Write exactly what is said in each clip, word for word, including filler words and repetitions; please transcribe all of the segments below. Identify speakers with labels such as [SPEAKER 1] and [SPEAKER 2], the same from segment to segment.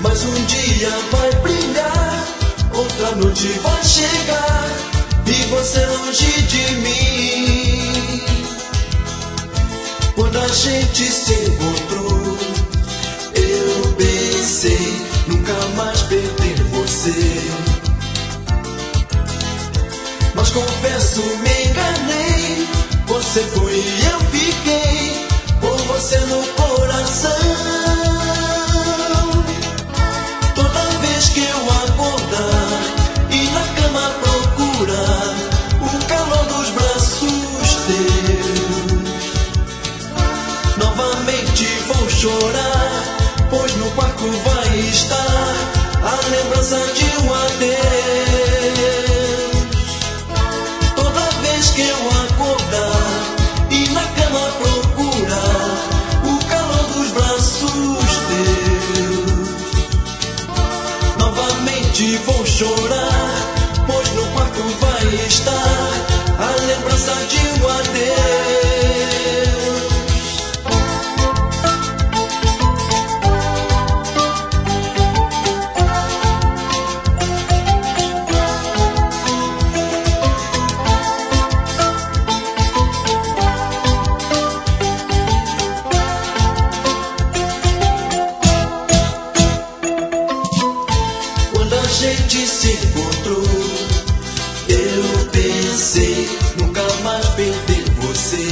[SPEAKER 1] Mas um dia vai brilhar, outra noite vai chegar, e você longe de mim. Quando a gente se encontrou, eu pensei nunca mais perder você. Mas confesso, me enganei, você foi e eu fiquei, por você no coração. Toda vez que eu acordar e na cama procurar o calor dos braços teus, novamente vou chorar, pois no quarto vai estar a lembrança de um adeus. Toda vez que eu acordar e na cama procurar o calor dos braços teus, novamente vou chorar, pois no quarto vai estar a lembrança de um adeus. A gente se encontrou, eu pensei nunca mais perder você.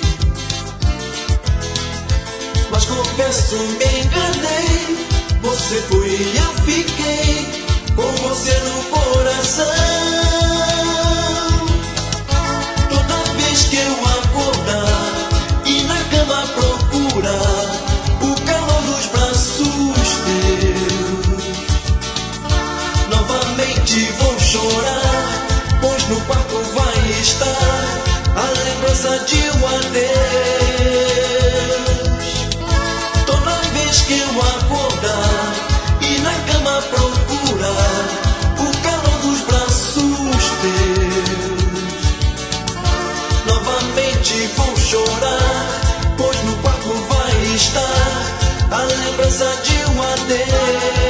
[SPEAKER 1] Mas confesso, me enganei, você foi e eu fiquei, com você no coração. Toda vez que eu acordar e na cama procurar o calor dos braços teus, novamente vou chorar, pois no quarto vai estar a lembrança de um adeus. Toda vez que eu acordar e na cama procurar o calor dos braços teus, novamente vou chorar, pois no quarto vai estar a lembrança de um adeus.